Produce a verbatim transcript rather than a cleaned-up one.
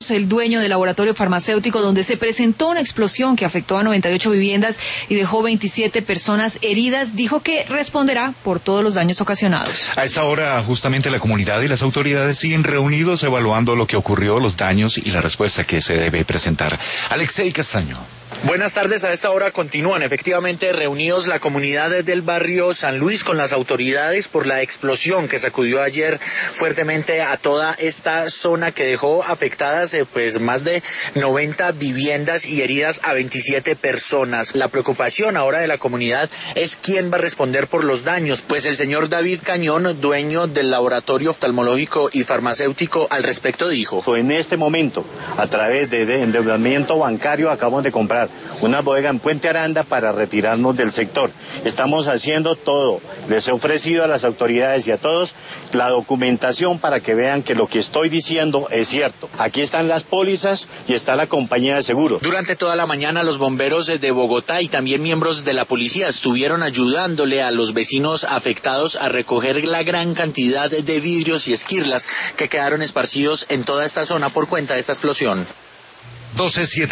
El dueño del laboratorio farmacéutico donde se presentó una explosión que afectó a noventa y ocho viviendas y dejó veintisiete personas heridas, dijo que responderá por todos los daños ocasionados. A esta hora, justamente la comunidad y las autoridades siguen reunidos evaluando lo que ocurrió, los daños y la respuesta que se debe presentar. Alexei Castaño. Buenas tardes, a esta hora continúan efectivamente reunidos la comunidad del barrio San Luis con las autoridades por la explosión que sacudió ayer fuertemente a toda esta zona que dejó afectadas eh, pues más de noventa viviendas y heridas a veintisiete personas. La preocupación ahora de la comunidad es quién va a responder por los daños, pues el señor David Cañón, dueño del laboratorio oftalmológico y farmacéutico, al respecto dijo: en este momento, a través de, de endeudamiento bancario, acabamos de comprar una bodega en Puente Aranda para retirarnos del sector. Estamos haciendo todo. Les he ofrecido a las autoridades y a todos la documentación para que vean que lo que estoy diciendo es cierto. Aquí están las pólizas y está la compañía de seguro. Durante toda la mañana los bomberos de Bogotá y también miembros de la policía estuvieron ayudándole a los vecinos afectados a recoger la gran cantidad de vidrios y esquirlas que quedaron esparcidos en toda esta zona por cuenta de esta explosión. doce siete